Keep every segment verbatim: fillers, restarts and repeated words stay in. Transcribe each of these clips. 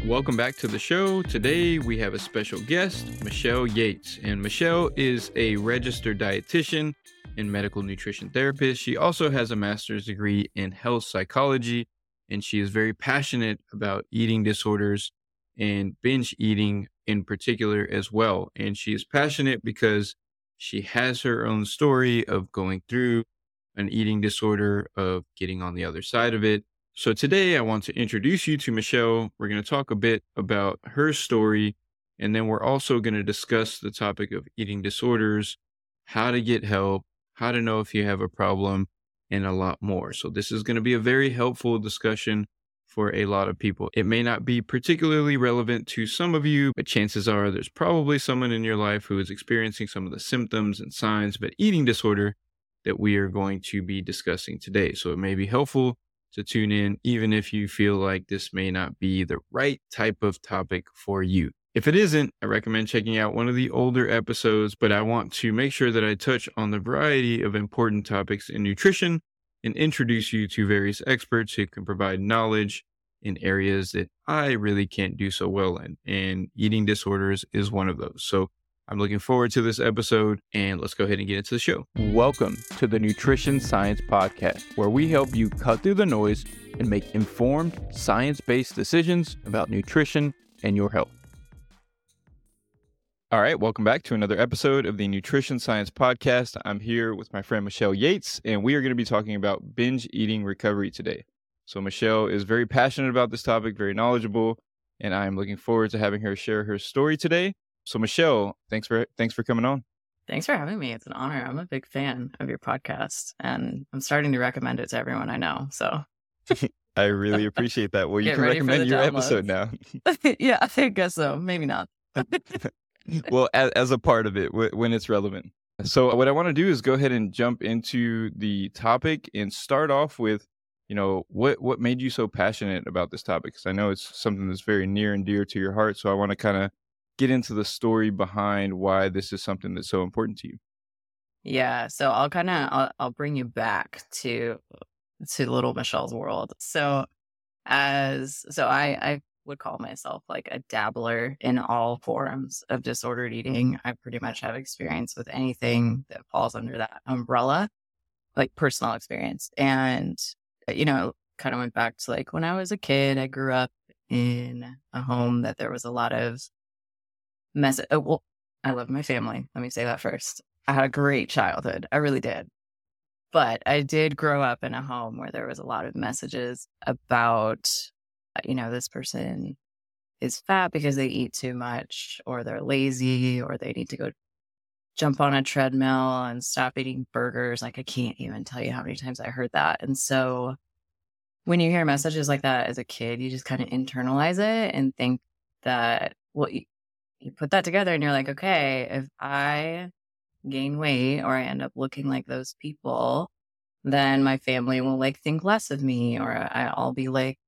Welcome back to the show. Today we have a special guest, Michelle Yates. And Michelle is a registered dietitian and medical nutrition therapist. She also has a master's degree in health psychology, and she is very passionate about eating disorders and binge eating in particular as well. And she is passionate because she has her own story of going through an eating disorder, of getting on the other side of it. So today I want to introduce you to Michelle. We're going to talk a bit about her story, and then we're also going to discuss the topic of eating disorders, how to get help, how to know if you have a problem, and a lot more. So this is going to be a very helpful discussion for a lot of people. It may not be particularly relevant to some of you, but chances are there's probably someone in your life who is experiencing some of the symptoms and signs of an eating disorder that we are going to be discussing today. So it may be helpful to tune in, even if you feel like this may not be the right type of topic for you. If it isn't, I recommend checking out one of the older episodes, but I want to make sure that I touch on the variety of important topics in nutrition and introduce you to various experts who can provide knowledge in areas that I really can't do so well in, and eating disorders is one of those. So I'm looking forward to this episode, and let's go ahead and get into the show. Welcome to the Nutrition Science Podcast, where we help you cut through the noise and make informed, science-based decisions about nutrition and your health. All right, welcome back to another episode of the Nutrition Science Podcast. I'm here with my friend Michelle Yates, and we are going to be talking about binge eating recovery today. So Michelle is very passionate about this topic, very knowledgeable, and I'm looking forward to having her share her story today. So Michelle, thanks for thanks for coming on. Thanks for having me. It's an honor. I'm a big fan of your podcast, and I'm starting to recommend it to everyone I know. So I really appreciate that. Well, you Get can recommend your downloads. episode now. Yeah, I guess so. Maybe not. Well, as, as a part of it, w- when it's relevant. So what I want to do is go ahead and jump into the topic and start off with, you know, what what made you so passionate about this topic? Because I know it's something that's very near and dear to your heart. So I want to kind of get into the story behind why this is something that's so important to you. Yeah, so I'll kind of I'll, I'll bring you back to to little Michelle's world. So as so I I would call myself like a dabbler in all forms of disordered eating. I pretty much have experience with anything that falls under that umbrella, like personal experience. And you know, kind of went back to like when I was a kid. I grew up in a home that there was a lot of mess. Oh, well, I love my family. Let me say that first. I had a great childhood. I really did. But I did grow up in a home where there was a lot of messages about, you know, this person is fat because they eat too much, or they're lazy, or they need to go jump on a treadmill and stop eating burgers. Like, I can't even tell you how many times I heard that. And so when you hear messages like that as a kid, you just kind of internalize it and think that, well, you, you put that together and you're like, okay, if I gain weight or I end up looking like those people, then my family will like think less of me, or I, I'll be like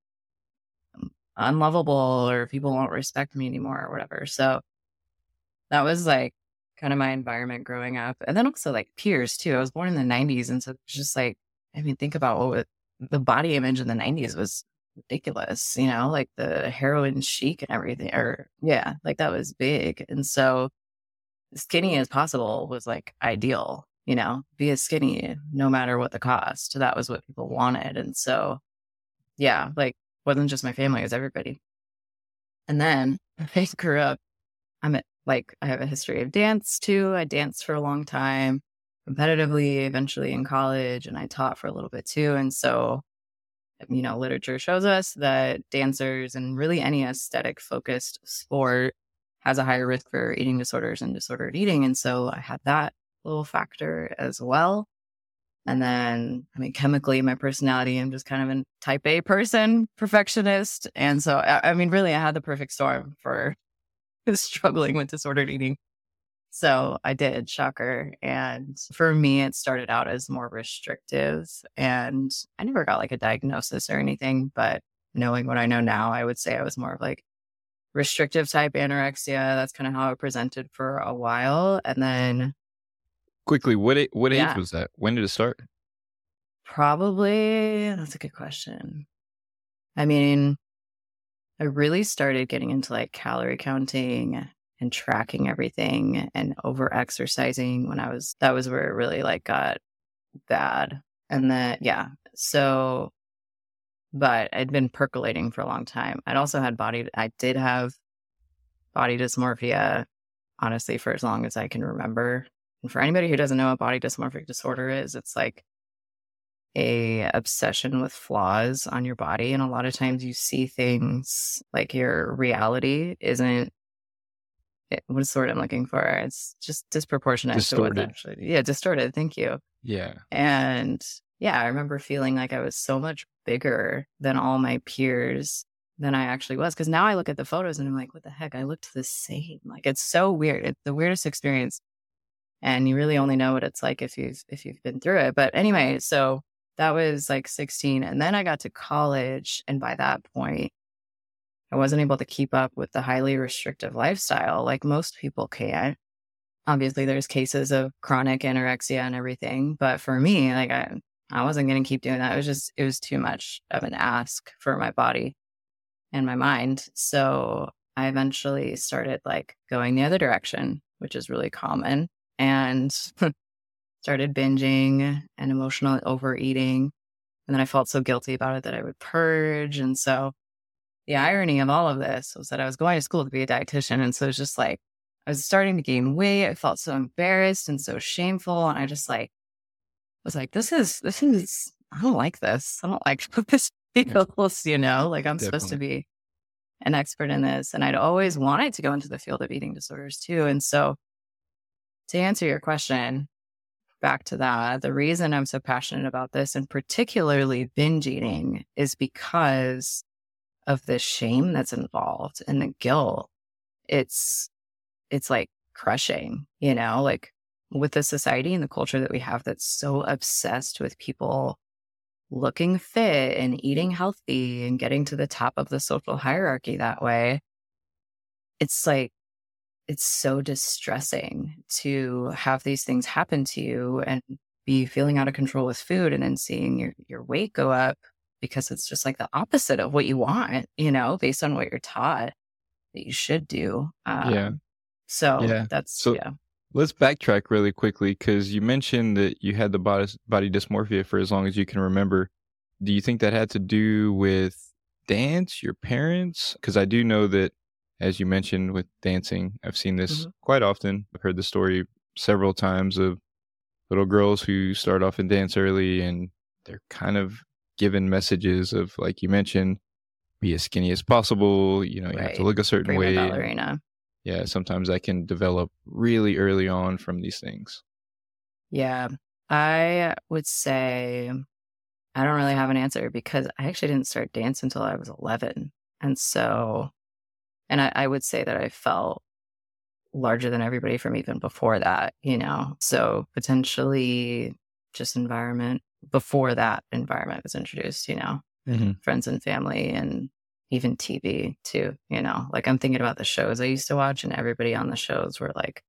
unlovable, or people won't respect me anymore or whatever. So that was like kind of my environment growing up. And then also like peers too. I was born in the nineties. And so it's just like, I mean, think about what the body image in the nineties was ridiculous, you know, like the heroin chic and everything, or yeah, like that was big. And so skinny as possible was like ideal, you know, be as skinny no matter what the cost. That was what people wanted. And so, yeah, like wasn't just my family, it was everybody. And then I grew up, I'm at, like, I have a history of dance too. I danced for a long time, competitively, eventually in college, and I taught for a little bit too. And so, you know, literature shows us that dancers and really any aesthetic focused sport has a higher risk for eating disorders and disordered eating. And so I had that little factor as well. And then, I mean, chemically, my personality, I'm just kind of a type A person, perfectionist. And so, I, I mean, really, I had the perfect storm for struggling with disordered eating. So I did, shocker. And for me, it started out as more restrictive. And I never got like a diagnosis or anything, but knowing what I know now, I would say I was more of like restrictive type anorexia. That's kind of how I presented for a while. And then Quickly, what a- what age Yeah. was that? When did it start? probably, that's a good question. I mean, I really started getting into like calorie counting and tracking everything and over exercising when I was, that was where it really like got bad. And then, yeah. So, but I'd been percolating for a long time. I'd also had body, I did have body dysmorphia, honestly, for as long as I can remember. And for anybody who doesn't know what body dysmorphic disorder is, it's like a obsession with flaws on your body. And a lot of times you see things like your reality isn't, it, what's the word I'm looking for? It's just disproportionate Distorted. to what's actually, yeah, distorted. Thank you. Yeah. And yeah, I remember feeling like I was so much bigger than all my peers than I actually was. Cause now I look at the photos and I'm like, what the heck? I looked the same. Like, it's so weird. It's the weirdest experience. And you really only know what it's like if you've, if you've been through it. But anyway, so that was like sixteen. And then I got to college. And by that point, I wasn't able to keep up with the highly restrictive lifestyle like most people can. Obviously, there's cases of chronic anorexia and everything. But for me, like I, I wasn't going to keep doing that. It was just, it was too much of an ask for my body and my mind. So I eventually started like going the other direction, which is really common, and started binging and emotional overeating. And then I felt so guilty about it that I would purge. And so the irony of all of this was that I was going to school to be a dietitian. And so it was just like, I was starting to gain weight. I felt so embarrassed and so shameful. And I just like, was like, this is, this is, I don't like this. I don't like this feels, you know, like I'm Definitely. supposed to be an expert in this. And I'd always wanted to go into the field of eating disorders too. And so to answer your question, back to that, the reason I'm so passionate about this and particularly binge eating is because of the shame that's involved and the guilt. It's, it's like crushing, you know, like with the society and the culture that we have that's so obsessed with people looking fit and eating healthy and getting to the top of the social hierarchy that way. It's like, it's so distressing to have these things happen to you and be feeling out of control with food and then seeing your, your weight go up because it's just like the opposite of what you want, you know, based on what you're taught that you should do. Um, yeah. So Yeah. that's, So yeah. let's backtrack really quickly because you mentioned that you had the body, body dysmorphia for as long as you can remember. Do you think that had to do with dance, your parents? Because I do know that, as you mentioned with dancing, I've seen this Mm-hmm. quite often. I've heard the story several times of little girls who start off in dance early and they're kind of given messages of, like you mentioned, be as skinny as possible. You know, you have to Right. look a certain Prima way. ballerina. Yeah, sometimes that can develop really early on from these things. Yeah. I would say I don't really have an answer because I actually didn't start dance until I was eleven. And so, and I, I would say that I felt larger than everybody from even before that, you know? So potentially just environment before that environment was introduced, you know, Mm-hmm. friends and family and even T V too, you know, like I'm thinking about the shows I used to watch and everybody on the shows were like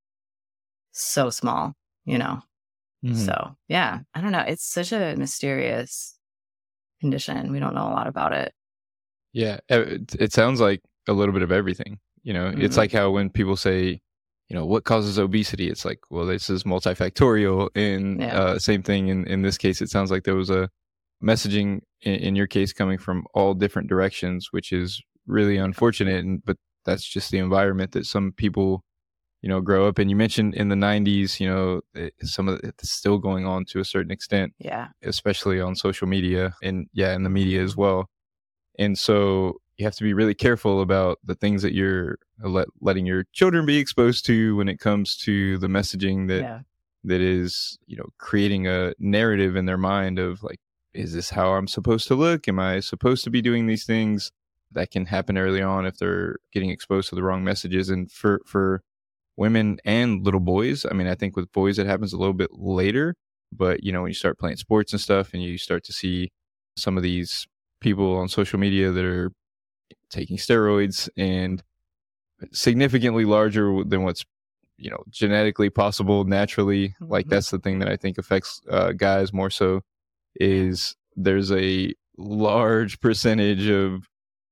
so small, you know? Mm-hmm. So yeah, I don't know. It's such a mysterious condition. We don't know a lot about it. Yeah, it, it sounds like a little bit of everything. You know, Mm-hmm. it's like how when people say, you know, what causes obesity? It's like, well, this is multifactorial. And Yeah. uh, same thing in, in this case, it sounds like there was a messaging in, in your case coming from all different directions, which is really unfortunate. And but that's just the environment that some people, you know, grow up in. You mentioned in the nineties, you know, it, some of it's still going on to a certain extent, Yeah. especially on social media and yeah, in the media as well. And so you have to be really careful about the things that you're let, letting your children be exposed to when it comes to the messaging that Yeah. that is, you know, creating a narrative in their mind of like, is this how I'm supposed to look? Am I supposed to be doing these things? That can happen early on if they're getting exposed to the wrong messages. And for, for women and little boys, I mean, I think with boys, it happens a little bit later, but you know, when you start playing sports and stuff and you start to see some of these people on social media that are taking steroids and significantly larger than what's, you know, genetically possible naturally. Mm-hmm. Like that's the thing that I think affects uh, guys more so is there's a large percentage of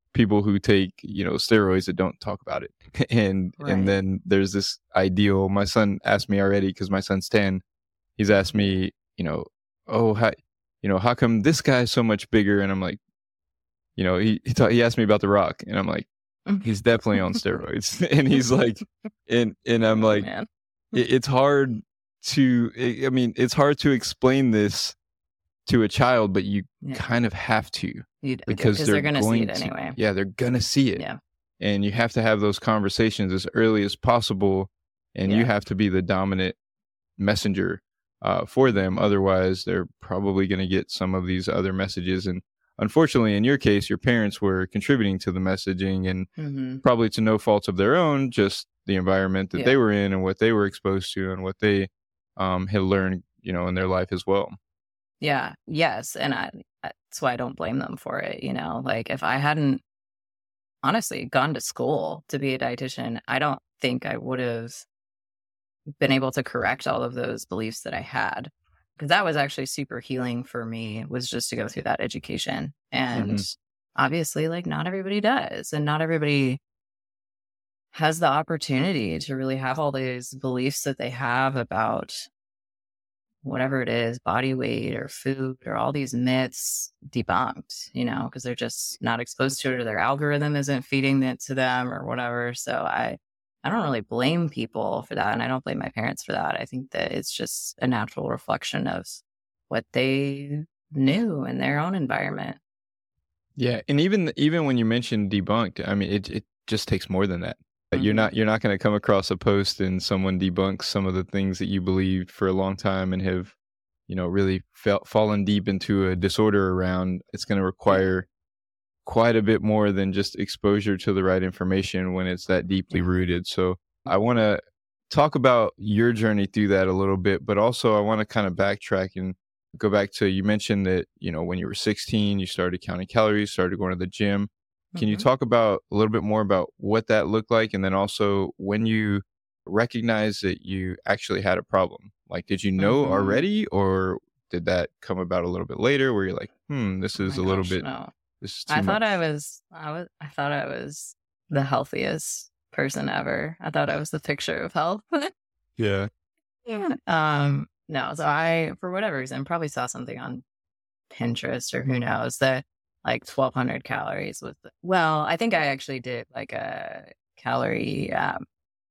people who take, you know, steroids that don't talk about it. and Right. and then there's this ideal. My son asked me already, because my son's ten. He's asked me, you know, oh, how, you know, how come this guy's so much bigger? And I'm like, you know, he he, ta- he asked me about The Rock, and I'm like, he's definitely on steroids. And he's like, and and I'm Oh, like, man. it, it's hard to, I I mean, it's hard to explain this to a child, but you Yeah. kind of have to, You do, because because they're, they're going to see going it to, anyway. yeah, they're gonna see it, Yeah. and you have to have those conversations as early as possible, and you Yeah. have to be the dominant messenger uh, for them. Otherwise, they're probably going to get some of these other messages. And unfortunately, in your case, your parents were contributing to the messaging, and hmm probably to no fault of their own, just the environment that Yeah. they were in and what they were exposed to and what they um, had learned, you know, in their life as well. Yeah. Yes. And I, that's why I don't blame them for it. You know, like if I hadn't honestly gone to school to be a dietitian, I don't think I would have been able to correct all of those beliefs that I had. Because that was actually super healing for me, was just to go through that education. And Mhm. obviously, like, not everybody does. And not everybody has the opportunity to really have all these beliefs that they have about whatever it is, body weight or food or all these myths debunked, you know, because they're just not exposed to it, or their algorithm isn't feeding it to them or whatever. So I, I don't really blame people for that. And I don't blame my parents for that. I think that it's just a natural reflection of what they knew in their own environment. Yeah, and even even when you mention debunked, I mean, it it just takes more than that. Like, You're Mhm. not you're not going to come across a post and someone debunks some of the things that you believed for a long time and have, you know, really felt fallen deep into a disorder around. It's going to require quite a bit more than just exposure to the right information when it's that deeply Yeah. rooted. So I want to talk about your journey through that a little bit, but also I want to kind of backtrack and go back to, you mentioned that, you know, when you were sixteen, you started counting calories, started going to the gym. Can you Mhm. talk about a little bit more about what that looked like? And then also when you recognized that you actually had a problem, like, did you know Mhm. already, or did that come about a little bit later where you're like, hmm, this Oh is my a little gosh, bit, no. this is I too thought I much. was, I was, I thought I was the healthiest person ever. I thought I was the picture of health. Yeah. Yeah. Um, no, so I, for whatever reason, probably saw something on Pinterest or who knows that like twelve hundred calories was, the, well, I think I actually did like a calorie, um,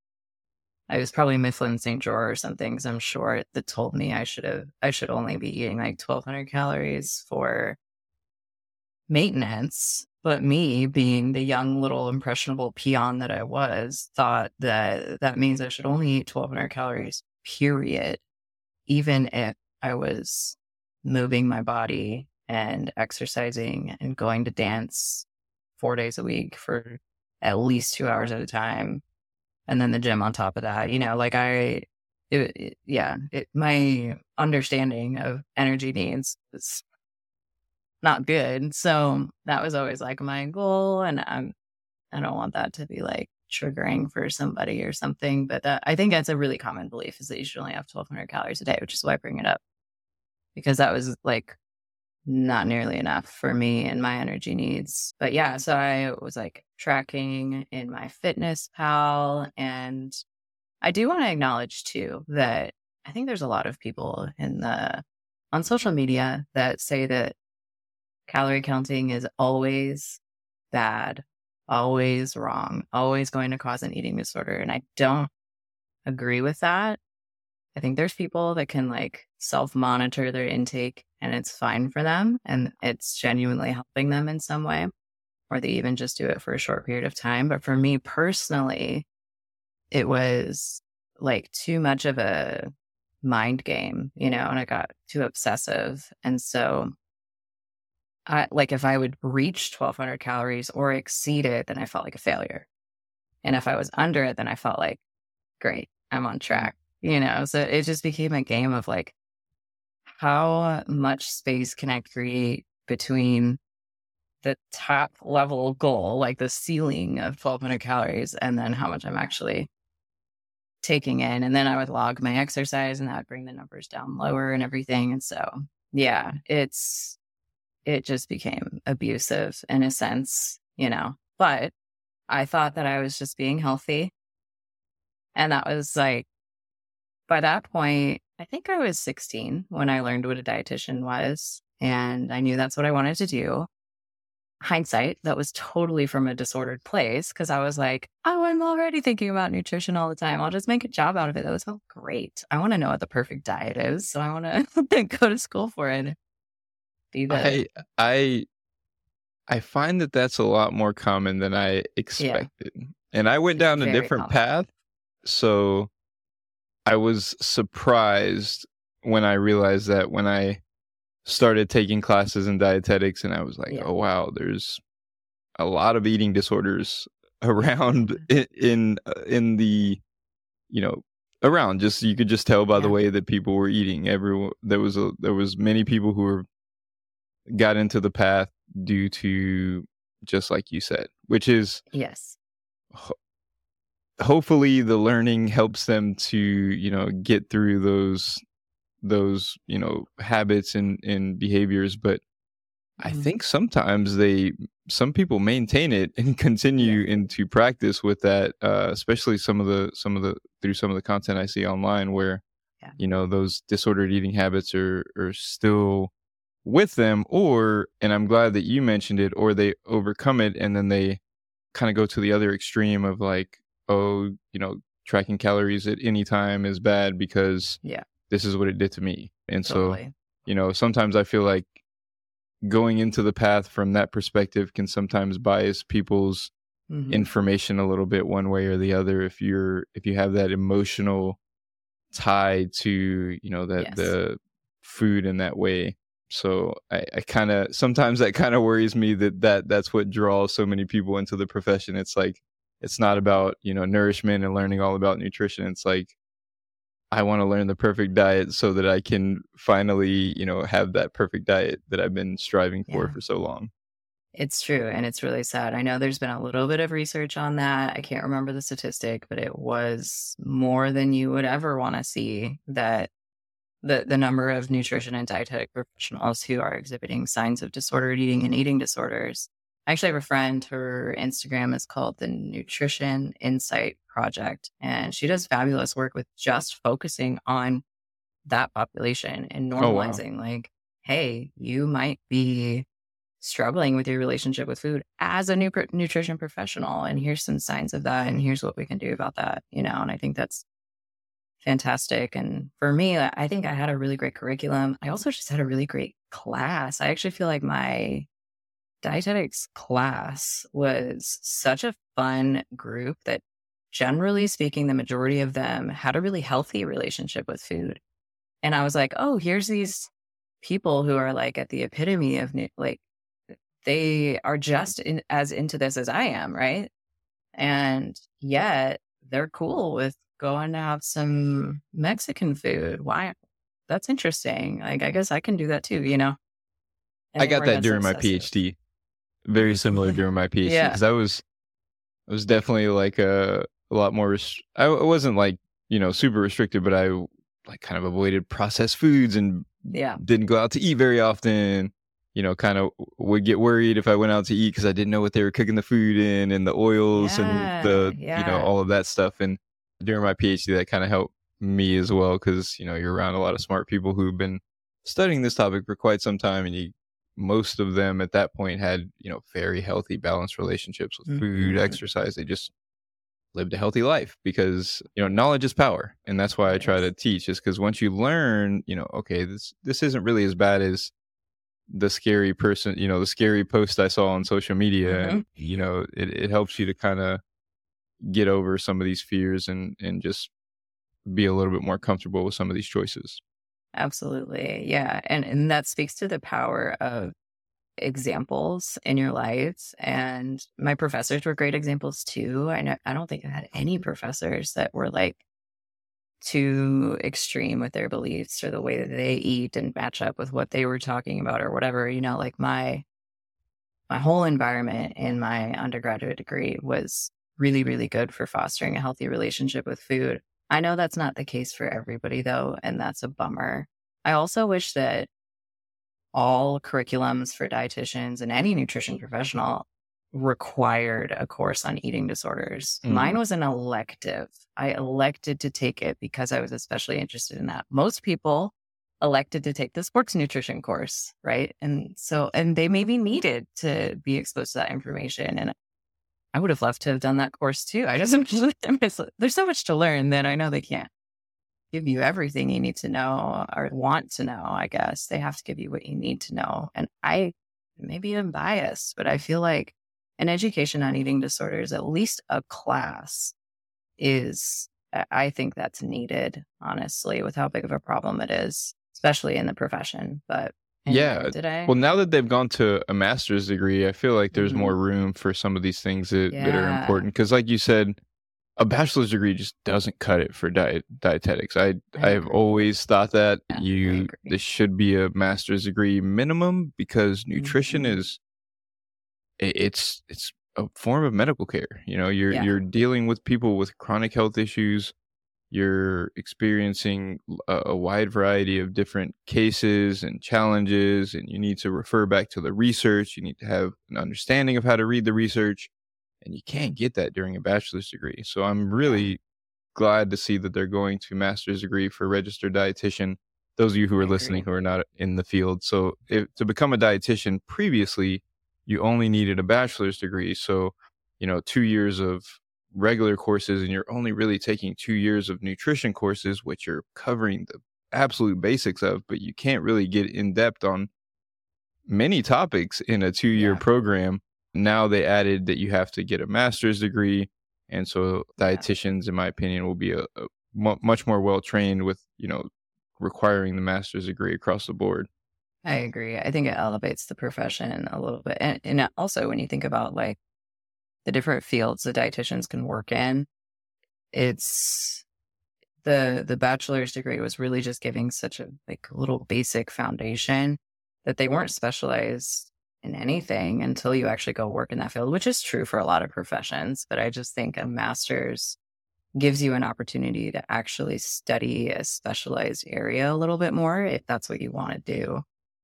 I was probably Mifflin Saint George or something, because I'm sure that told me I should have, I should only be eating like twelve hundred calories for maintenance. But me, being the young little impressionable peon that I was, thought that that means I should only eat twelve hundred calories, period, even if I was moving my body and exercising and going to dance four days a week for at least two hours at a time. And then the gym on top of that, you know, like I, it, it, yeah, it, my understanding of energy needs was not good. So that was always like my goal. And I'm, I don't want that to be like triggering for somebody or something. But that, I think that's a really common belief, is that you should only have twelve hundred calories a day, which is why I bring it up, because that was like not nearly enough for me and my energy needs. But yeah, so I was like tracking in my Fitness Pal. And I do want to acknowledge too that I think there's a lot of people in the, on social media that say that calorie counting is always bad, always wrong, always going to cause an eating disorder. And I don't agree with that. I think there's people that can like self-monitor their intake and it's fine for them and it's genuinely helping them in some way, or they even just do it for a short period of time. But for me personally, it was like too much of a mind game, you know, and I got too obsessive. And so I, like if I would reach twelve hundred calories or exceed it, then I felt like a failure. And if I was under it, then I felt like, great, I'm on track, you know? So it just became a game of like, how much space can I create between the top level goal, like the ceiling of twelve hundred calories, and then how much I'm actually taking in. And then I would log my exercise and that would bring the numbers down lower and everything. And so, yeah, it's, it just became abusive in a sense. you know, but I thought that I was just being healthy. And that was like, by that point, I think I was sixteen when I learned what a dietitian was. And I knew that's what I wanted to do. Hindsight, that was totally from a disordered place because I was like, oh, I'm already thinking about nutrition all the time. I'll just make a job out of it. That was so great. I want to know what the perfect diet is. So I want to go to school for it. Be the, I I I find that that's a lot more common than I yeah, expected. And I went down a very different common. path. So I was surprised when I realized that when I started taking classes in dietetics, and I was like, Yeah. oh, wow, there's a lot of eating disorders around Yeah. in in, uh, in the, you know, around. Just you could just tell by the Yeah. way that people were eating. Everyone there was a there was many people who were got into the path due to just like you said, which is Yes. ho- hopefully the learning helps them to, you know, get through those those, you know, habits and and behaviors. But I Mhm. think sometimes they some people maintain it and Yeah. continue into practice with that, uh, especially some of the some of the through some of the content I see online where, Yeah. you know, those disordered eating habits are are still with them, or, and I'm glad that you mentioned it, or they overcome it and then they kind of go to the other extreme of like, oh, you know, tracking calories at any time is bad because Yeah. this is what it did to me. And so, Totally. you know, sometimes I feel like going into the path from that perspective can sometimes bias people's Hmm. information a little bit one way or the other if you're if you have that emotional tie to, you know, that Yes. the food in that way. So I, I kind of sometimes that kind of worries me that, that that's what draws so many people into the profession. It's like it's not about, you know, nourishment and learning all about nutrition. It's like I want to learn the perfect diet so that I can finally, you know, have that perfect diet that I've been striving for Yeah. for so long. It's true. And it's really sad. I know there's been a little bit of research on that. I can't remember the statistic, but it was more than you would ever want to see that the, the number of nutrition and dietetic professionals who are exhibiting signs of disordered eating and eating disorders. I actually have a friend, her Instagram is called the Nutrition Insight Project, and she does fabulous work with just focusing on that population and Oh wow. normalizing, like, hey, you might be struggling with your relationship with food as a new nutrition professional, and here's some signs of that, and here's what we can do about that, you know. And I think that's fantastic. And for me, I I think I had a really great curriculum. I also just had a really great class. I actually feel like my dietetics class was such a fun group that, generally speaking, the majority of them had a really healthy relationship with food. And I was like, oh, here's these people who are like at the epitome of nu- like, they are just in, as into this as I am, right? And yet they're cool with going to have some Mexican food. Why? That's interesting. Like, I guess I can do that too, you know? And I they got weren't that as during my obsessive. PhD. Very similar during my PhD Yeah. because I was I was definitely like a, a lot more. Rest- I, I wasn't like, you know, super restricted, but I like kind of avoided processed foods and Yeah. didn't go out to eat very often. You know, kind of would get worried if I went out to eat because I didn't know what they were cooking the food in and the oils and Yeah. the, you know, Yeah. all of that stuff. And during my PhD, that kind of helped me as well because, you know, you're around a lot of smart people who've been studying this topic for quite some time, and you most of them at that point had, you know, very healthy, balanced relationships with food, Mhm. exercise. They just lived a healthy life because, you know, knowledge is power. And that's why I try to Yes. teach, is because once you learn, you know, okay, this this isn't really as bad as the scary person, you know, the scary post I saw on social media. And, Mhm. you know, it, it helps you to kind of get over some of these fears and and just be a little bit more comfortable with some of these choices. Absolutely. Yeah. And and that speaks to the power of examples in your life. And my professors were great examples too. I know I don't think I had any professors that were like too extreme with their beliefs or the way that they eat and match up with what they were talking about or whatever. You know, like my my whole environment in my undergraduate degree was really, really good for fostering a healthy relationship with food. I know that's not the case for everybody though, and that's a bummer. I also wish that all curriculums for dietitians and any nutrition professional required a course on eating disorders. Mhm. Mine was an elective. I elected to take it because I was especially interested in that. Most people elected to take the sports nutrition course, right? And so, and they maybe needed to be exposed to that information. And I would have loved to have done that course too. I just, there's so much to learn that I know they can't give you everything you need to know or want to know, I guess. They have to give you what you need to know. And I, maybe I'm biased, but I feel like an education on eating disorders, at least a class, is, I think that's needed, honestly, with how big of a problem it is, especially in the profession. But anyway, Yeah. did I? Well, now that they've gone to a master's degree, I feel like there's Mhm. more room for some of these things that, that are Yeah. important. Because, like you said, a bachelor's degree just doesn't cut it for diet dietetics. I I I've agree. always thought that Yeah, I you agree. this should be a master's degree minimum, because nutrition Mhm. is i- it's it's a form of medical care. You know, you're Yeah. you're dealing with people with chronic health issues. You're experiencing l- a, a wide variety of different cases and challenges, and you need to refer back to the research. You need to have an understanding of how to read the research, and you can't get that during a bachelor's degree. So I'm really glad to see that they're going to master's degree for registered dietitian. Those of you who I are listening agree. who are not in the field. So if, to become a dietitian previously, you only needed a bachelor's degree. So, you know, two years of regular courses, and you're only really taking two years of nutrition courses, which you're covering the absolute basics of, but you can't really get in depth on many topics in a two-year Yeah. program. Now they added that you have to get a master's degree, and so Yeah. dietitians, in my opinion, will be a, a mu- much more well trained with, you know, requiring the master's degree across the board. I agree. I think it elevates the profession a little bit. And, and also, when you think about like the different fields that dietitians can work in, it's the the bachelor's degree was really just giving such a like little basic foundation that they weren't specialized in anything until you actually go work in that field, which is true for a lot of professions. But I just think a master's gives you an opportunity to actually study a specialized area a little bit more if that's what you want to do.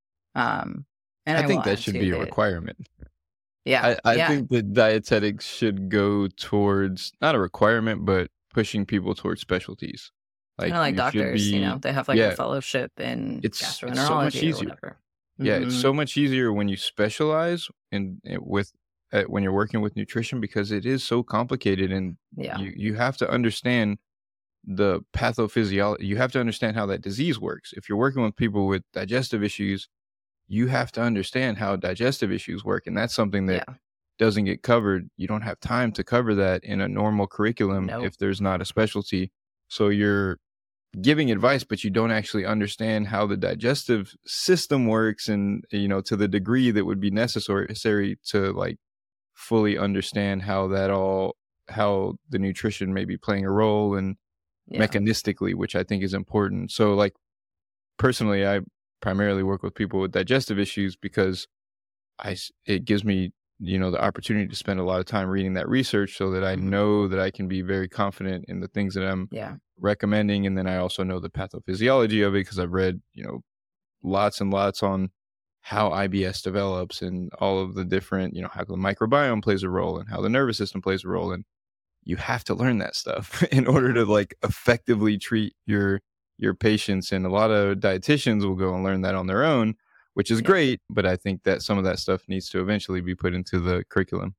Um, and I I, think will that add should too be a that requirement. yeah, I, I yeah, think that dietetics should go towards, not a requirement, but pushing people towards specialties. kind Like of like you should doctors, you know, be, they have like a yeah, fellowship in it's it's so much gastroenterology or easier. whatever. Yeah, it's hmm so much easier when you specialize in, in with uh, when you're working with nutrition, because it is so complicated, and Yeah, you you have to understand the pathophysiology. You have to understand how that disease works. If you're working with people with digestive issues, you have to understand how digestive issues work, and that's something that yeah, doesn't get covered. You don't have time to cover that in a normal curriculum no, if there's not a specialty. So you're giving advice, but you don't actually understand how the digestive system works, and, you know, to the degree that would be necessary to like fully understand how that all, how the nutrition may be playing a role, and yeah, mechanistically, which I think is important. So like personally, I primarily work with people with digestive issues because I s- it gives me, you know, the opportunity to spend a lot of time reading that research, so that I mhm, know that I can be very confident in the things that I'm yeah, recommending. And then I also know the pathophysiology of it, because I've read, you know, lots and lots on how I B S develops, and all of the different, you know, how the microbiome plays a role, and how the nervous system plays a role. And you have to learn that stuff in order to like effectively treat your your patients. And a lot of dietitians will go and learn that on their own, which is yeah. great, but I think that some of that stuff needs to eventually be put into the curriculum.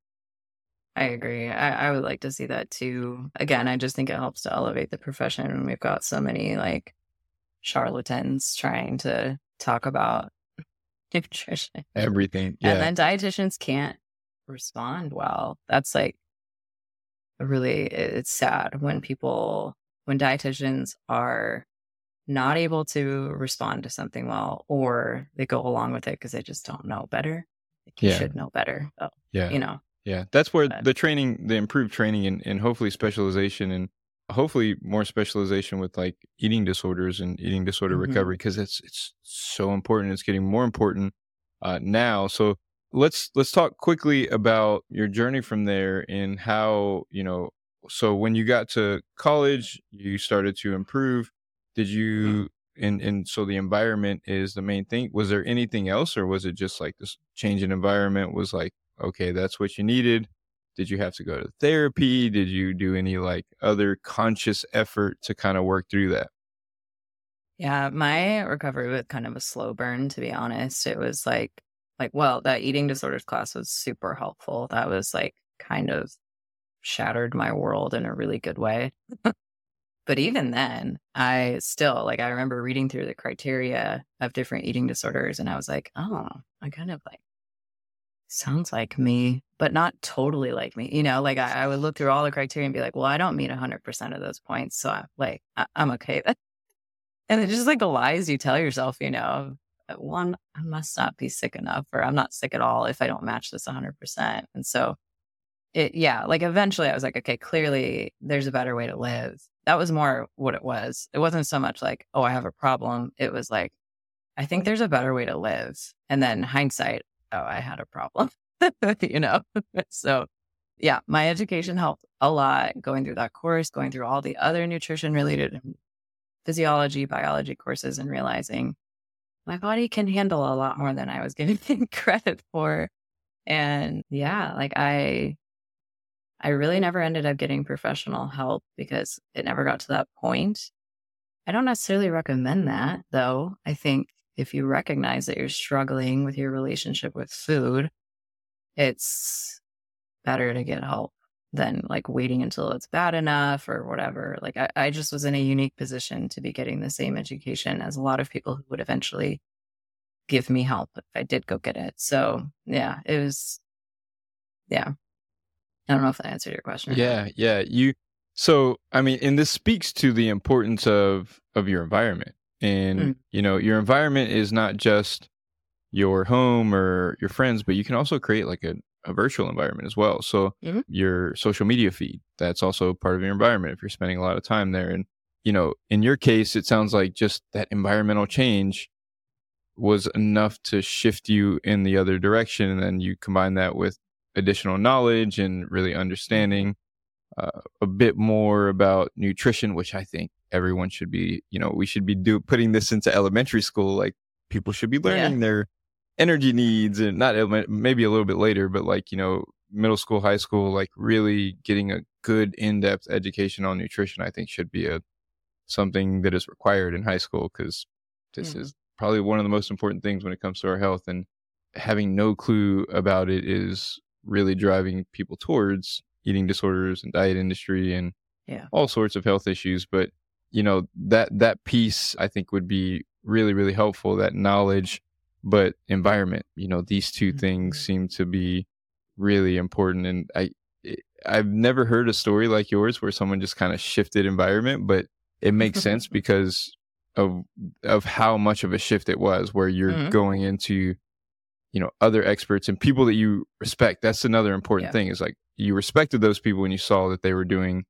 I agree. I, I would like to see that too. Again, I just think it helps to elevate the profession when we've got so many like charlatans trying to talk about nutrition. Everything. And Yeah. then dietitians can't respond well. That's like really, it- it's sad when people, when dietitians are not able to respond to something well, or they go along with it because they just don't know better. Like you Yeah. should know better, though, Yeah. you know. Yeah. That's where But the training, the improved training, and, and hopefully specialization, and hopefully more specialization with like eating disorders and eating disorder mhm. recovery, because it's it's so important. It's getting more important uh, now. So let's let's talk quickly about your journey from there, and how, you know, so when you got to college, you started to improve. Did you, and and so the environment is the main thing. Was there anything else, or was it just like this change in environment was like okay, that's what you needed? Did you have to go to therapy? Did you do any like other conscious effort to kind of work through that? Yeah, my recovery was kind of a slow burn, to be honest. It was like, like, well, that eating disorders class was super helpful. That was like kind of shattered my world in a really good way. But even then, I still, like, I remember reading through the criteria of different eating disorders, and I was like, oh, I kind of like, sounds like me, but not totally like me. You know, like I, I would look through all the criteria and be like, well, I don't meet one hundred percent of those points. So I'm like, I, I'm okay. And it's just like the lies you tell yourself, you know, uh, one, I must not be sick enough, or I'm not sick at all if I don't match this one hundred percent. And so it, yeah, like eventually I was like, okay, clearly there's a better way to live. That was more what it was. It wasn't so much like, oh, I have a problem. It was like, I think there's a better way to live. And then hindsight, oh, I had a problem, you know? So yeah, my education helped a lot going through that course, going through all the other nutrition related physiology, biology courses, and realizing my body can handle a lot more than I was giving it credit for. And yeah, like I, I really never ended up getting professional help because it never got to that point. I don't necessarily recommend that, though. I think if you recognize that you're struggling with your relationship with food, it's better to get help than like waiting until it's bad enough or whatever. Like I, I just was in a unique position to be getting the same education as a lot of people who would eventually give me help if I did go get it. So yeah, it was, yeah. I don't know if that answered your question. Or Yeah, not. yeah. You so I mean, and this speaks to the importance of of your environment. And Mm. you know, your environment is not just your home or your friends, but you can also create like a, a virtual environment as well. So Mhm. your social media feed, that's also part of your environment if you're spending a lot of time there. And you know, in your case, it sounds like just that environmental change was enough to shift you in the other direction. And then you combine that with additional knowledge and really understanding uh, a bit more about nutrition, which I think everyone should be, you know, we should be do putting this into elementary school. Like people should be Yeah. learning their energy needs and not element, maybe a little bit later, but like, you know, middle school, high school, like really getting a good in-depth education on nutrition, I think should be a something that is required in high school because this Mhm. is probably one of the most important things when it comes to our health. And having no clue about it is really driving people towards eating disorders and diet industry and Yeah. all sorts of health issues. But you know, that that piece I think would be really, really helpful, that knowledge, but environment, you know, these two things Mhm. seem to be really important. And I I- I've never heard a story like yours where someone just kind of shifted environment, but it makes sense because of of how much of a shift it was, where you're Mhm. going into, you know, other experts and people that you respect. That's another important Yeah. thing, is like you respected those people when you saw that they were doing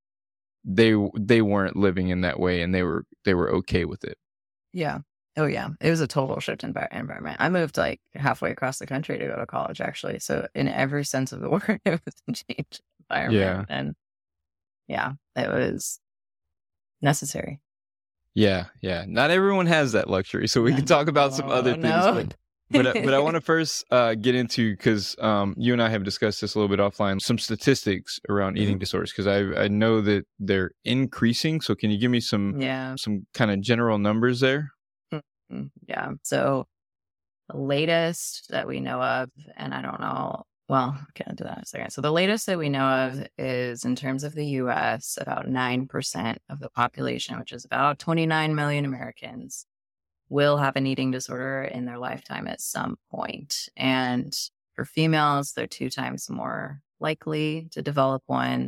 they they weren't living in that way and they were they were okay with it. Yeah. Oh, yeah. It was a total shift in envi- environment. I moved like halfway across the country to go to college, actually. So, in every sense of the word, it was a change Yeah. environment. And yeah, it was necessary. Yeah, yeah. Not everyone has that luxury, so we can talk about some other Oh, things, no. but but uh, but I want to first uh, get into, because um, you and I have discussed this a little bit offline, some statistics around eating disorders, because I I know that they're increasing. So can you give me some Yeah. some kind of general numbers there? Mm, yeah. So, the latest that we know of, and I don't know, well, I'll get into that in a second. So the latest that we know of is in terms of the U S, about nine percent of the population, which is about twenty-nine million Americans, will have an eating disorder in their lifetime at some point. And for females, they're two times more likely to develop one.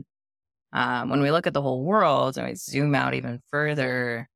Um, when we look at the whole world and we zoom out even further,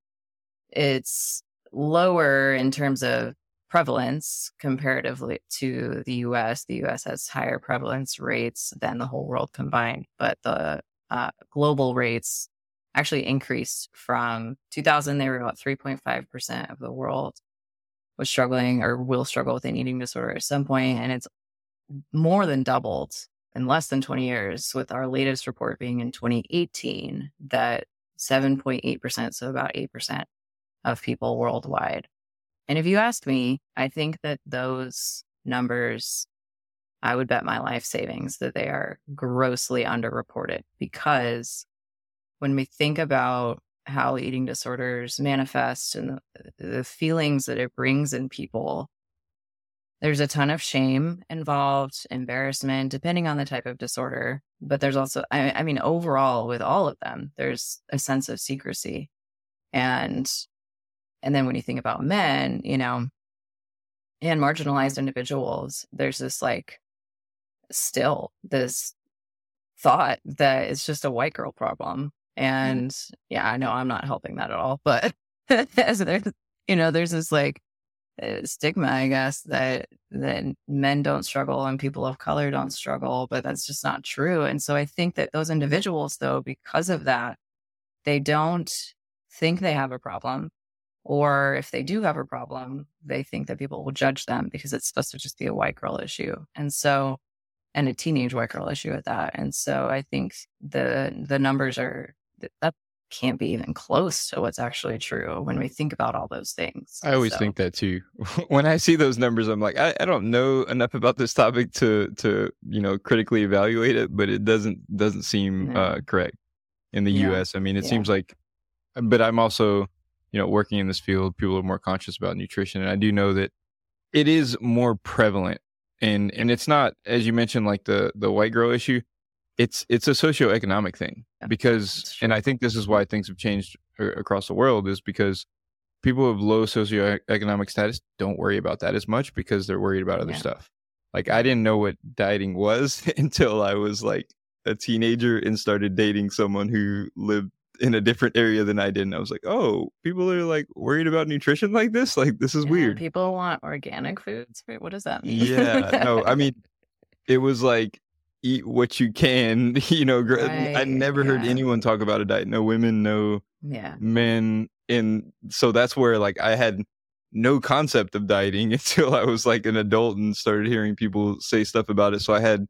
it's lower in terms of prevalence comparatively to the U S. The U S has higher prevalence rates than the whole world combined, but the uh, global rates actually increased from two thousand. They were about three point five percent of the world was struggling or will struggle with an eating disorder at some point, and it's more than doubled in less than twenty years, with our latest report being in twenty eighteen that seven point eight percent, so about eight percent of people worldwide. And if you ask me, I think that those numbers I would bet my life savings that they are grossly underreported, because when we think about how eating disorders manifest and the, the feelings that it brings in people, there's a ton of shame involved, embarrassment, depending on the type of disorder. But there's also, I, I mean, overall, with all of them, there's a sense of secrecy. And, and then when you think about men, you know, and marginalized individuals, there's this like, still this thought that it's just a white girl problem. And yeah, I know I'm not helping that at all, but as there's, you know, there's this like uh, stigma, I guess, that that men don't struggle and people of color don't struggle, but that's just not true. And so I think that those individuals, though, because of that, they don't think they have a problem, or if they do have a problem, they think that people will judge them because it's supposed to just be a white girl issue. And so, and a teenage white girl issue at that. And so I think the the numbers are, that can't be even close to what's actually true when we think about all those things. I always So, think that too. When I see those numbers, I'm like, I, I don't know enough about this topic to to you know critically evaluate it, but it doesn't doesn't seem no, uh, correct in the no, U S. I mean, it yeah, seems like, but I'm also, you know, working in this field, people are more conscious about nutrition, and I do know that it is more prevalent, and and it's not, as you mentioned, like the the white girl issue. It's it's a socioeconomic thing, yeah, because, that's and true. I think this is why things have changed a- across the world, is because people of low socioeconomic status don't worry about that as much because they're worried about other Yeah, stuff. Like, I didn't know what dieting was until I was like a teenager and started dating someone who lived in a different area than I did. And I was like, oh, people are like worried about nutrition like this? Like, this is yeah. weird. People want organic foods. Wait, what does that mean? Yeah. No, I mean, it was like, eat what you can, you know. gr- I Right. never heard Yeah. anyone talk about a diet. No women, no Yeah. men. And so that's where like I had no concept of dieting until I was like an adult and started hearing people say stuff about it. So I had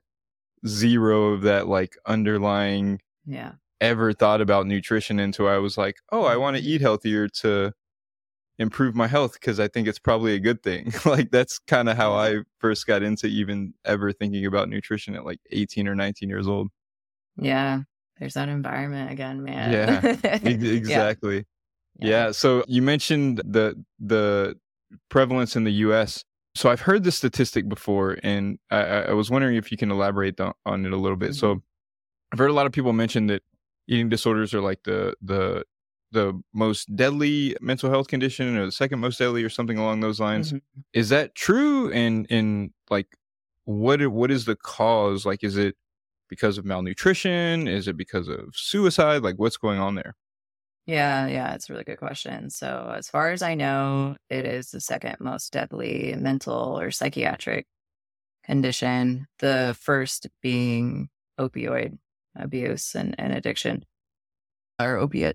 zero of that like underlying Yeah. ever thought about nutrition until I was like, oh, I want to Mhm. eat healthier to improve my health because I think it's probably a good thing. Like, that's kind of how Yeah. I first got into even ever thinking about nutrition at like eighteen or nineteen years old. Yeah. There's that environment again, man. Yeah, ex- Yeah. exactly. Yeah. Yeah. So you mentioned the the prevalence in the U S. So I've heard this statistic before, and I, I I was wondering if you can elaborate on, on it a little bit. Mhm. So I've heard a lot of people mention that eating disorders are like the the the most deadly mental health condition, or the second most deadly, or something along those lines. Mhm. Is that true? And and like, what i- what is the cause? Like, is it because of malnutrition? Is it because of suicide? Like, what's going on there? Yeah, yeah, it's a really good question. So, as far as I know, it is the second most deadly mental or psychiatric condition, the first being opioid abuse and, and addiction, or opiate.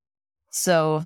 So,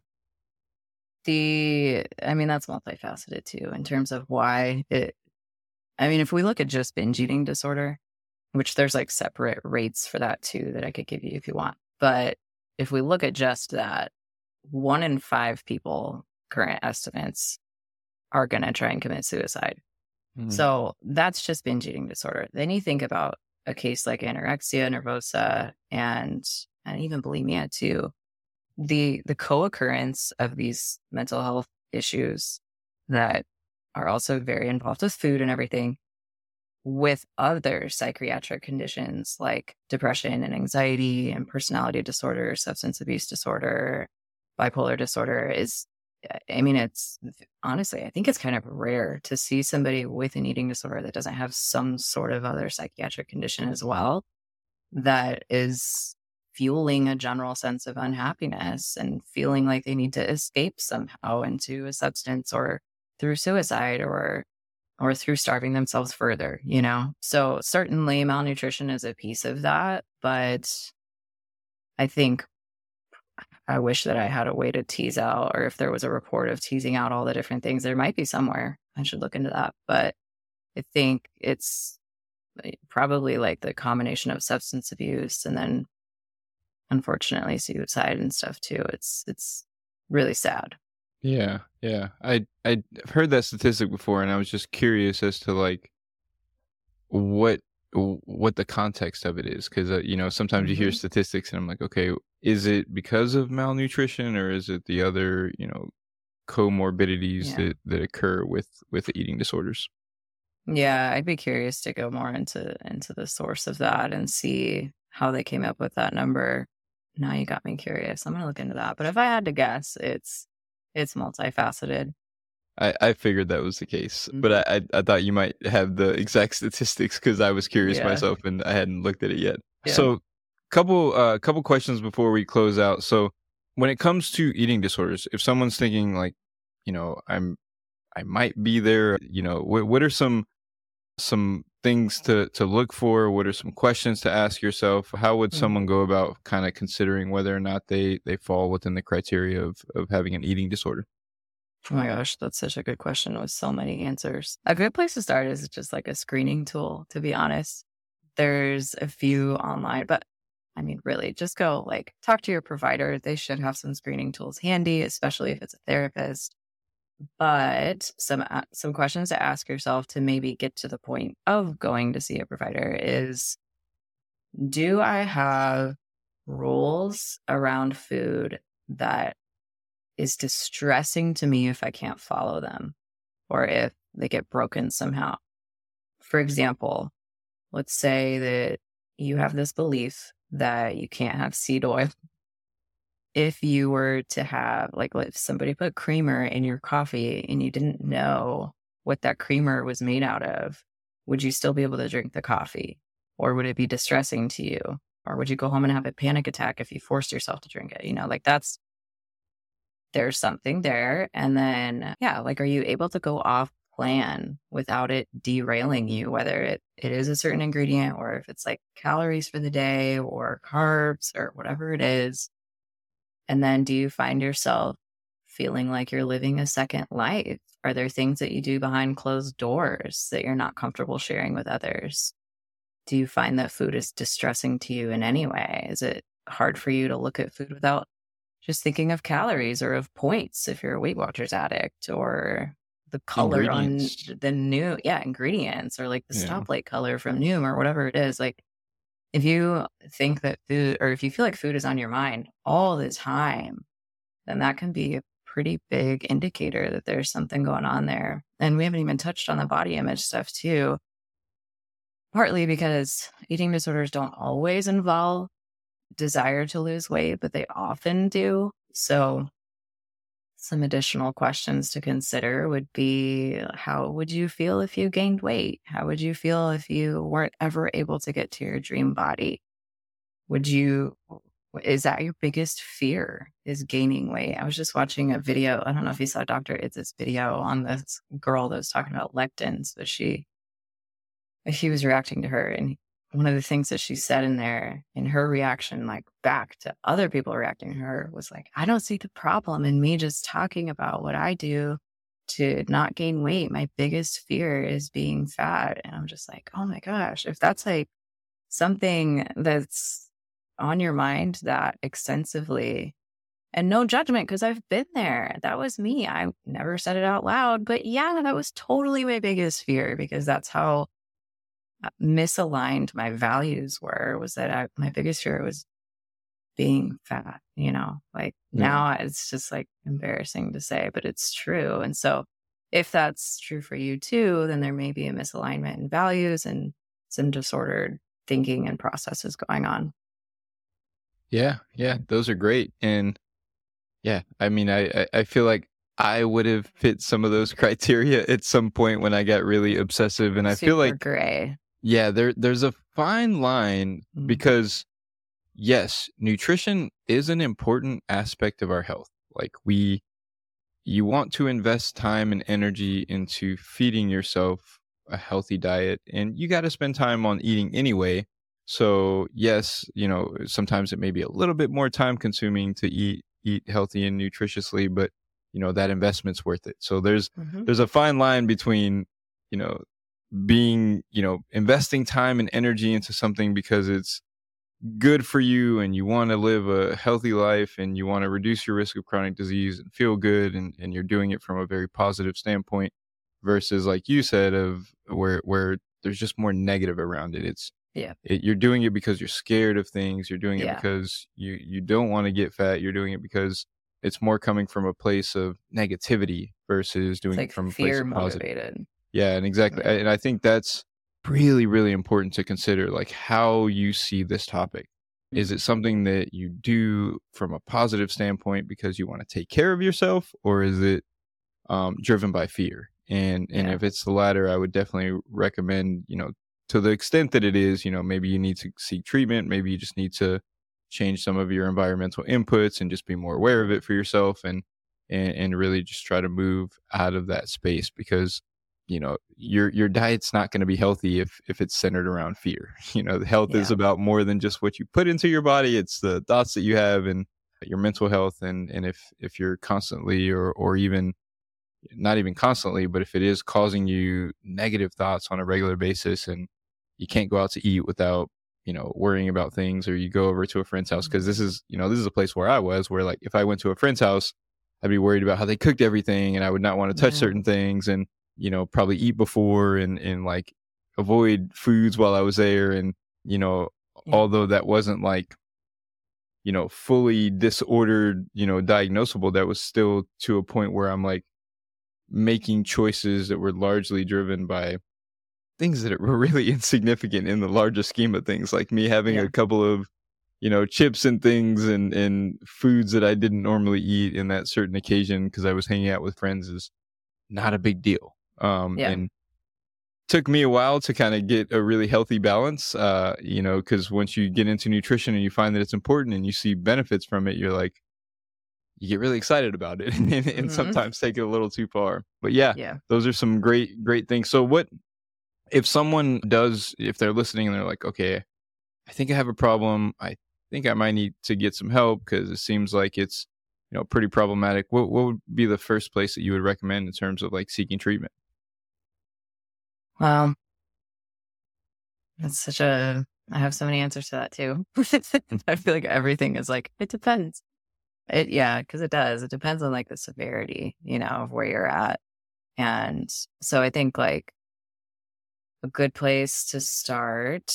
the, I mean, that's multifaceted too in terms of why it, I mean, if we look at just binge eating disorder, which there's like separate rates for that too that I could give you if you want. But if we look at just that, one in five people, current estimates, are going to try and commit suicide. Mhm. So that's just binge eating disorder. Then you think about a case like anorexia nervosa and and even bulimia too. The the co-occurrence of these mental health issues that are also very involved with food and everything, with other psychiatric conditions like depression and anxiety and personality disorder, substance abuse disorder, bipolar disorder, is, I mean, it's honestly, I think it's kind of rare to see somebody with an eating disorder that doesn't have some sort of other psychiatric condition as well, that is fueling a general sense of unhappiness and feeling like they need to escape somehow into a substance or through suicide or or through starving themselves further, you know? So certainly malnutrition is a piece of that, but I think I wish that I had a way to tease out, or if there was a report of teasing out all the different things, there might be somewhere. I should look into that. But I think it's eh, probably like the combination of substance abuse and then unfortunately suicide and stuff too. It's it's really sad. Yeah, yeah. I I've heard that statistic before, and I was just curious as to like what what the context of it is, because uh, you know sometimes you hear hmm statistics and I'm like, okay, is it because of malnutrition or is it the other you know comorbidities Yeah. that that occur with with eating disorders? Yeah, I'd be curious to go more into into the source of that and see how they came up with that number. Now you got me curious. I'm gonna look into that. But if I had to guess, it's it's multifaceted. I, I figured that was the case, but Mhm. I, I I thought you might have the exact statistics because I was curious Yeah. myself and I hadn't looked at it yet. Yeah. So, couple uh couple questions before we close out. So, when it comes to eating disorders, if someone's thinking like, you know, I'm I might be there, you know, what what are some some things to to look for? What are some questions to ask yourself? How would Mhm. someone go about kind of considering whether or not they they fall within the criteria of of having an eating disorder? Oh my gosh, that's such a good question with so many answers. A good place to start is just like a screening tool, to be honest. There's a few online, but I mean, really, just go like talk to your provider. They should have some screening tools handy, especially if it's a therapist. But some a- some questions to ask yourself to maybe get to the point of going to see a provider is, do I have rules around food that is distressing to me if I can't follow them or if they get broken somehow? For example, let's say that you have this belief that you can't have seed oil. If you were to have, like, if somebody put creamer in your coffee and you didn't know what that creamer was made out of, would you still be able to drink the coffee? Or would it be distressing to you? Or would you go home and have a panic attack if you forced yourself to drink it? You know, like that's, there's something there. And then, yeah, like, are you able to go off plan without it derailing you, whether it, it is a certain ingredient or if it's like calories for the day or carbs or whatever it is? And then do you find yourself feeling like you're living a second life? Are there things that you do behind closed doors that you're not comfortable sharing with others? Do you find that food is distressing to you in any way? Is it hard for you to look at food without just thinking of calories or of points if you're a Weight Watchers addict, or the color on Ingredients. the new, yeah, ingredients, or like the Yeah. stoplight color from Noom or whatever it is? Like, if you think that food, or if you feel like food is on your mind all the time, then that can be a pretty big indicator that there's something going on there. And we haven't even touched on the body image stuff too, partly because eating disorders don't always involve desire to lose weight, but they often do. So some additional questions to consider would be, how would you feel if you gained weight? How would you feel if you weren't ever able to get to your dream body? Would you, is that your biggest fear, is gaining weight? I was just watching a video. I don't know if you saw Doctor Itz's video on this girl that was talking about lectins, but she, she was reacting to her. And one of the things that she said in there, in her reaction, like back to other people reacting to her, was like, I don't see the problem in me just talking about what I do to not gain weight. My biggest fear is being fat. And I'm just like, oh my gosh, if that's like something that's on your mind that extensively, and no judgment, because I've been there. That was me. I never said it out loud, but yeah, that was totally my biggest fear, because that's how uh, misaligned my values were, was that I, my biggest fear was being fat, you know, like Yeah. now it's just like embarrassing to say, but it's true. And so if that's true for you too, then there may be a misalignment in values and some disordered thinking and processes going on. Yeah, yeah, those are great. And yeah, I mean, I, I, I feel like I would have fit some of those criteria at some point when I got really obsessive. And I feel Super like, gray. yeah, there there's a fine line Mhm. because yes, nutrition is an important aspect of our health. Like we you want to invest time and energy into feeding yourself a healthy diet, and you got to spend time on eating anyway. So yes, you know sometimes it may be a little bit more time consuming to eat eat healthy and nutritiously, but you know that investment's worth it. So there's Mhm. there's a fine line between you know being you know investing time and energy into something because it's good for you and you want to live a healthy life and you want to reduce your risk of chronic disease and feel good, and, and you're doing it from a very positive standpoint versus like you said of where where there's just more negative around it. It's Yeah. it, you're doing it because you're scared of things. You're doing it Yeah. because you you don't want to get fat. You're doing it because it's more coming from a place of negativity versus It's doing it like from a place fear of positive. motivated. Yeah, and exactly. Yeah. And I think that's really, really important to consider, like how you see this topic. Is it something that you do from a positive standpoint because you want to take care of yourself, or is it um, driven by fear? And and Yeah. if it's the latter, I would definitely recommend, you know, to the extent that it is, you know, maybe you need to seek treatment. Maybe you just need to change some of your environmental inputs and just be more aware of it for yourself, and and, and really just try to move out of that space, because you know your your diet's not going to be healthy if if it's centered around fear. You know, the health is Yeah. about more than just what you put into your body. It's the thoughts that you have and your mental health. And and if if you're constantly, or or even not even constantly, but if it is causing you negative thoughts on a regular basis, and you can't go out to eat without, you know, worrying about things, or you go over to a friend's house, because this is, you know, this is a place where I was, where like if I went to a friend's house, I'd be worried about how they cooked everything, and I would not want to touch Yeah. certain things, and, you know, probably eat before, and, and like avoid foods while I was there. And, you know, Yeah. although that wasn't like, you know, fully disordered, you know, diagnosable, that was still to a point where I'm like making choices that were largely driven by things that were really insignificant in the larger scheme of things, like me having Yeah. a couple of, you know, chips and things, and, and foods that I didn't normally eat in that certain occasion because I was hanging out with friends, is not a big deal. Um, Yeah. and took me a while to kind of get a really healthy balance, uh, you know, because once you get into nutrition and you find that it's important and you see benefits from it, you're like, you get really excited about it, and, and Mhm. sometimes take it a little too far. But yeah, Yeah. those are some great, great things. So what, if someone does, if they're listening and they're like, okay, I think I have a problem, I think I might need to get some help because it seems like it's, you know, pretty problematic. What what would be the first place that you would recommend in terms of like seeking treatment? Well, that's such a, I have so many answers to that too. I feel like everything is like, it depends. It, yeah, because it does. It depends on like the severity, you know, of where you're at. And so I think like a good place to start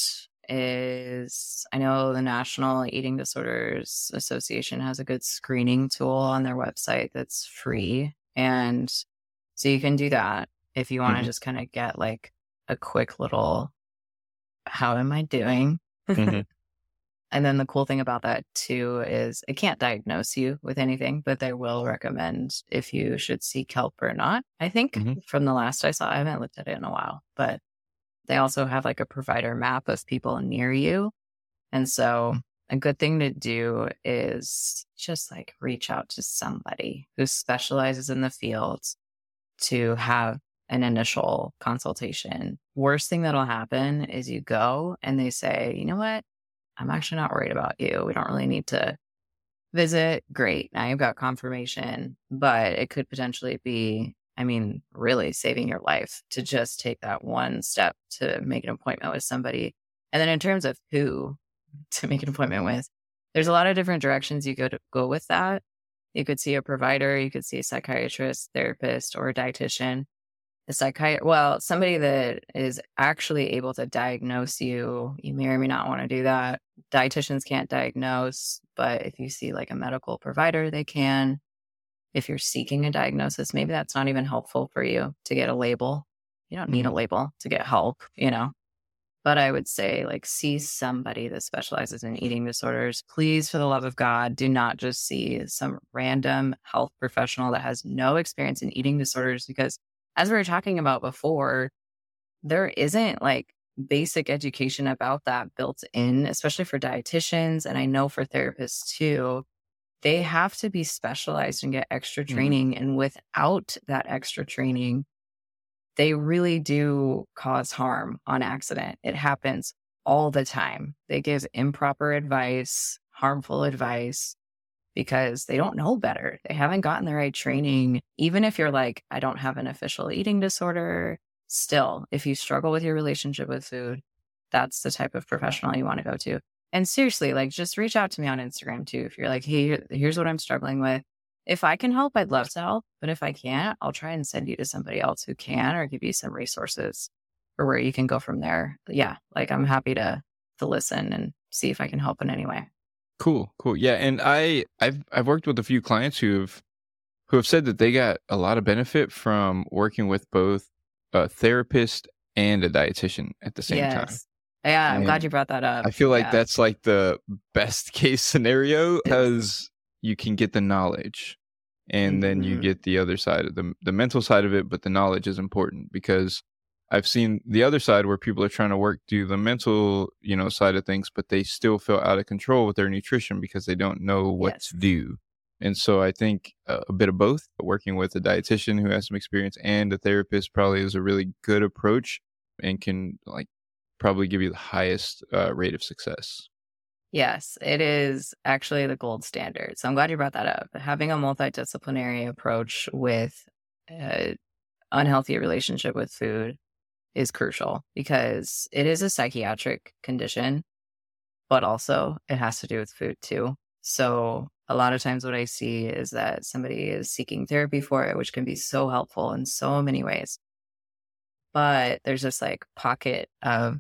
is, I know the National Eating Disorders Association has a good screening tool on their website that's free. And so you can do that if you want to Mhm. just kind of get like a quick little, how am I doing? Mhm. And then the cool thing about that too is it can't diagnose you with anything, but they will recommend if you should seek help or not. I think Mhm. from the last I saw, I haven't looked at it in a while, but they also have like a provider map of people near you. And so a good thing to do is just like reach out to somebody who specializes in the field to have an initial consultation. Worst thing that'll happen is you go and they say, you know what? I'm actually not worried about you. We don't really need to visit. Great. Now you've got confirmation, but it could potentially be, I mean, really saving your life to just take that one step to make an appointment with somebody. And then in terms of who to make an appointment with, there's a lot of different directions you go to go with that. You could see a provider, you could see a psychiatrist, therapist, or a dietitian. A psychiatrist, well, somebody that is actually able to diagnose you. You may or may not want to do that. Dietitians can't diagnose, but if you see like a medical provider, they can. If you're seeking a diagnosis, maybe that's not even helpful for you to get a label. You don't need a Mhm. label to get help, you know? But I would say, like, see somebody that specializes in eating disorders. Please, for the love of God, do not just see some random health professional that has no experience in eating disorders, because as we were talking about before, there isn't like basic education about that built in, especially for dietitians. And I know for therapists too, they have to be specialized and get extra Mhm. training. And without that extra training, they really do cause harm on accident. It happens all the time. They give improper advice, harmful advice, because they don't know better. They haven't gotten the right training. Even if you're like, I don't have an official eating disorder, still, if you struggle with your relationship with food, that's the type of professional you want to go to. And seriously, like, just reach out to me on Instagram too. If you're like, hey, here's what I'm struggling with. If I can help, I'd love to help. But if I can't, I'll try and send you to somebody else who can, or give you some resources. or where you can go from there. Yeah, like I'm happy to to listen and see if I can help in any way. Cool, cool. Yeah, and I I've I've worked with a few clients who've who have said that they got a lot of benefit from working with both a therapist and a dietitian at the same time. Yes. Yeah, I'm And glad you brought that up. I feel like Yeah. that's like the best case scenario because you can get the knowledge and then you Mhm. get the other side of the the mental side of it, but the knowledge is important because I've seen the other side where people are trying to work through the mental, you know, side of things, but they still feel out of control with their nutrition because they don't know what Yes. to do. And so I think uh, a bit of both, working with a dietitian who has some experience and a therapist probably is a really good approach and can like probably give you the highest uh, rate of success. Yes, it is actually the gold standard. So I'm glad you brought that up. Having a multidisciplinary approach with an unhealthy relationship with food is crucial because it is a psychiatric condition, but also it has to do with food too. So a lot of times what I see is that somebody is seeking therapy for it, which can be so helpful in so many ways. But there's this like pocket of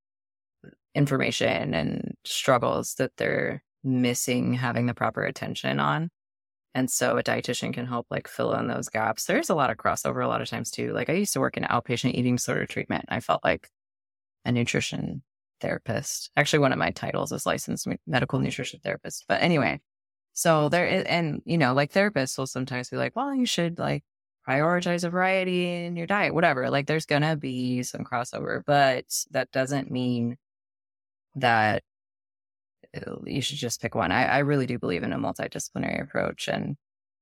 information and struggles that they're missing having the proper attention on. And so a dietitian can help like fill in those gaps. There's a lot of crossover a lot of times too. Like I used to work in outpatient eating disorder treatment. I felt like a nutrition therapist. Actually, one of my titles is licensed medical nutrition therapist. But anyway, so there is, and you know, like therapists will sometimes be like, well, you should like prioritize a variety in your diet, whatever. Like there's going to be some crossover, but that doesn't mean that you should just pick one. I, I really do believe in a multidisciplinary approach, and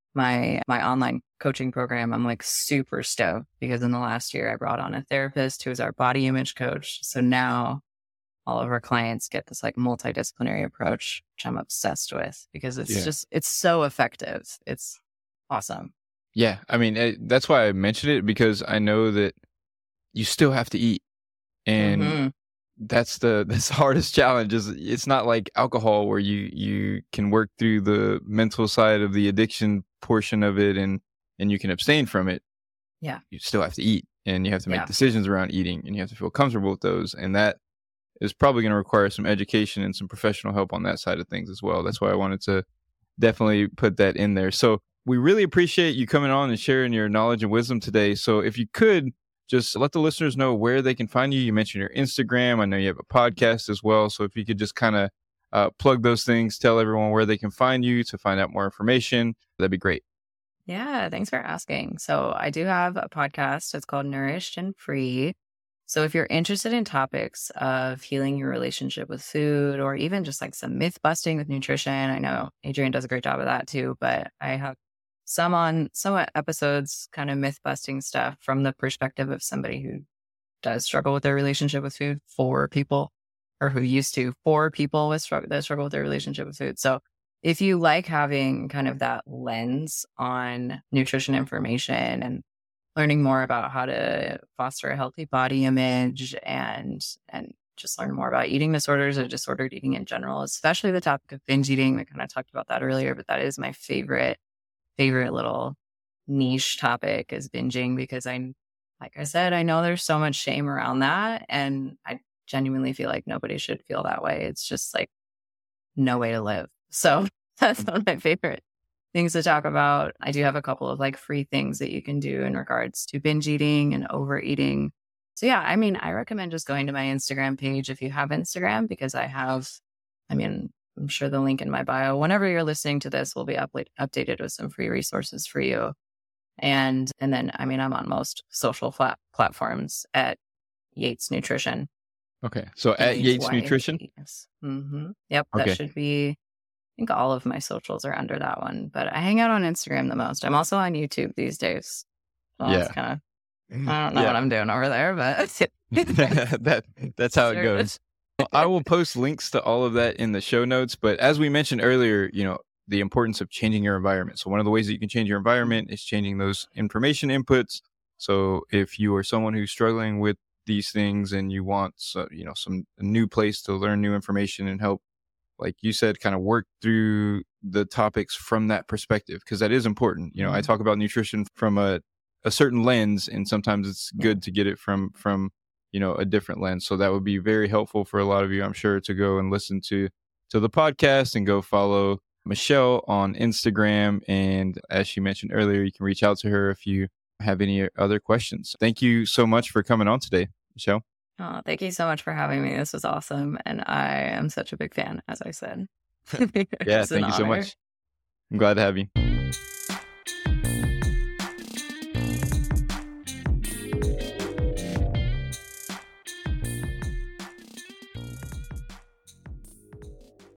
my my online coaching program, I'm like super stoked because in the last year I brought on a therapist who is our body image coach. So now all of our clients get this like multidisciplinary approach, which I'm obsessed with because it's Yeah. just it's so effective. It's awesome. Yeah, I mean eh, that's why I mentioned it because I know that you still have to eat, and hmm that's the that's the hardest challenge. Is it's not like alcohol where you you can work through the mental side of the addiction portion of it and and you can abstain from it. Yeah. You still have to eat, and you have to make Yeah. decisions around eating, and you have to feel comfortable with those, and that is probably going to require some education and some professional help on that side of things as well. That's why I wanted to definitely put that in there. So we really appreciate you coming on and sharing your knowledge and wisdom today. So if you could just let the listeners know where they can find you. You mentioned your Instagram. I know you have a podcast as well. So if you could just kind of uh, plug those things, tell everyone where they can find you to find out more information, that'd be great. Yeah, thanks for asking. So I do have a podcast. It's called Nourished and Free. So if you're interested in topics of healing your relationship with food or even just like some myth busting with nutrition, I know Adrienne does a great job of that too, but I have some on some episodes, kind of myth busting stuff from the perspective of somebody who does struggle with their relationship with food for people, or who used to for people with struggle that struggle with their relationship with food. So if you like having kind of that lens on nutrition information and learning more about how to foster a healthy body image and and just learn more about eating disorders or disordered eating in general, especially the topic of binge eating. We kind of talked about that earlier, but that is my favorite favorite little niche topic is binging because I, like I said, I know there's so much shame around that. And I genuinely feel like nobody should feel that way. It's just like no way to live. So that's one of my favorite things to talk about. I do have a couple of like free things that you can do in regards to binge eating and overeating. So yeah, I mean, I recommend just going to my Instagram page if you have Instagram, because I have, I mean, I'm sure the link in my bio, whenever you're listening to this, will be up- updated with some free resources for you. And and then, I mean, I'm on most social flat platforms at Yates Nutrition. Okay. So at Yates Nutrition? Mm-hmm. Yep. Okay. That should be, I think all of my socials are under that one, but I hang out on Instagram the most. I'm also on YouTube these days. So Yeah. it's kind of, I don't know Yeah. what I'm doing over there, but that that's how it Sure. goes. Well, I will post links to all of that in the show notes. But as we mentioned earlier, you know, the importance of changing your environment. So one of the ways that you can change your environment is changing those information inputs. So if you are someone who's struggling with these things and you want, so, you know, some a new place to learn new information and help, like you said, kind of work through the topics from that perspective, because that is important. You know, I Mhm. talk about nutrition from a, a certain lens, and sometimes it's Yeah. good to get it from from you know, a different lens. So that would be very helpful for a lot of you, I'm sure, to go and listen to to the podcast and go follow Michelle on Instagram. And as she mentioned earlier, you can reach out to her if you have any other questions. Thank you so much for coming on today, Michelle. Oh, thank you so much for having me. This was awesome. And I am such a big fan, as I said. Yeah, thank you so much. I'm glad to have you.